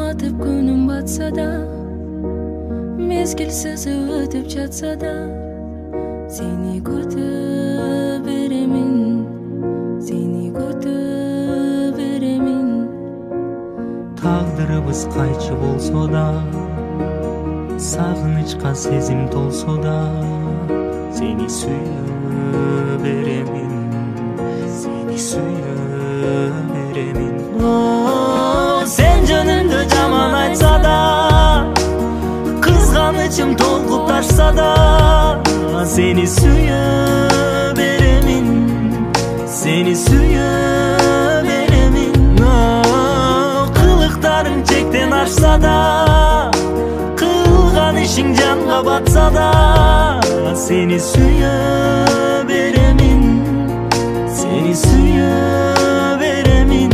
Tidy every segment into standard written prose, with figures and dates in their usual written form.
батып күнүм батса да, мезгил сызып өтүп жатса да, сени күтүп беремин, сени күтүп беремин. Тагдырыбыз кайчы болсо да, сагынычка сезим толсо да, сени сүйүп беремин, сени сүйүп беремин. Сен жөнүндө жаман айтса да, кызганычым толкуп ташса да, сени сүйүп беремин, сени сүйүп беремин. Кылыктарың чектен ашса да, кылган ишиң жанга батса да, сени сүйүп беремин, сени сүйүп беремин.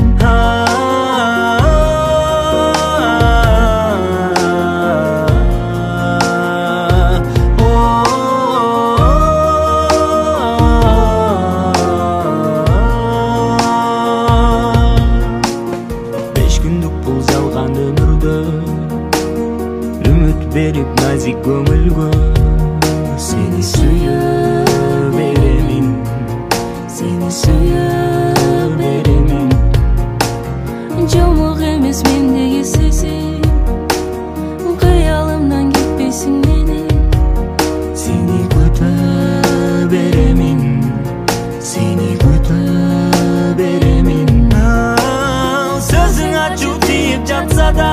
Үмүт берип назик көңүлгө, сени сүйүп беремин, сени сүйүп беремин. Жомок эмес мендеги сезим, кыялымдан кетпейсиң менин. Сени күтүп беремин, сени күтүп беремин. Сөзүң ачуу тийип жатса да,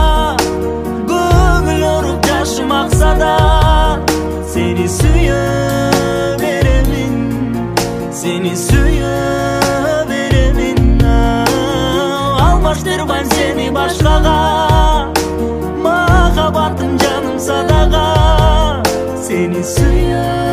акса да, сени сүйүп беремин, сени сүйүп беремин. Алмаштырбайм сени башкага, махаббатым жаным садага, сени сүйүп